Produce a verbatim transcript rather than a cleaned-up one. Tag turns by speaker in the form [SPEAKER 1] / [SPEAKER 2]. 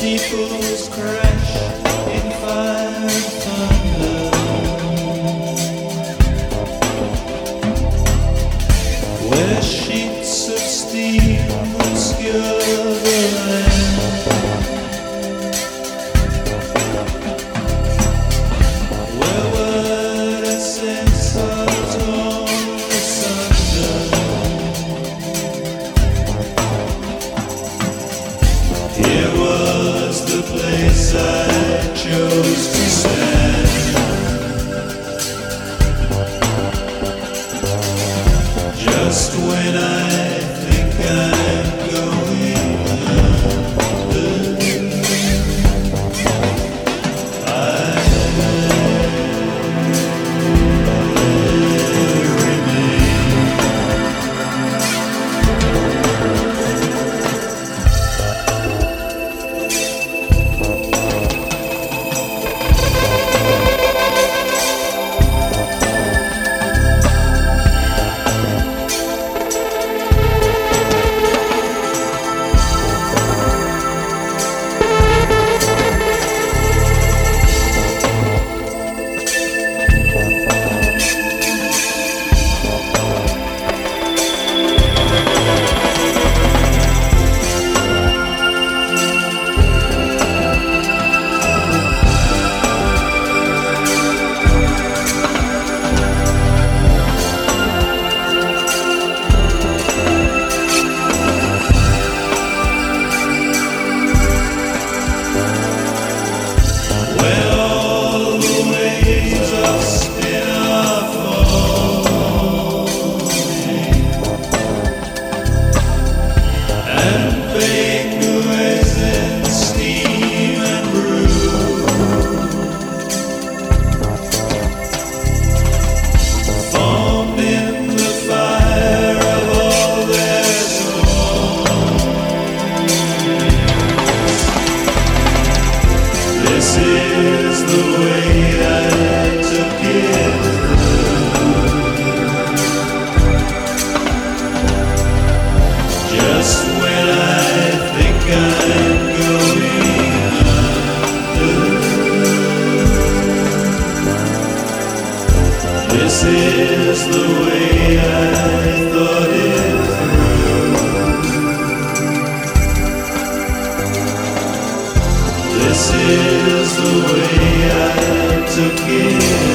[SPEAKER 1] steeples crash in fire and thunder, where sheets of steam obscure the land, where word essence are torn asunder. Here was the place I chose to stand, just when I think I'm going under, I remain. This is the way I took it through, just when I think I'm going under. This is the way I thought it through. This is the way I took it.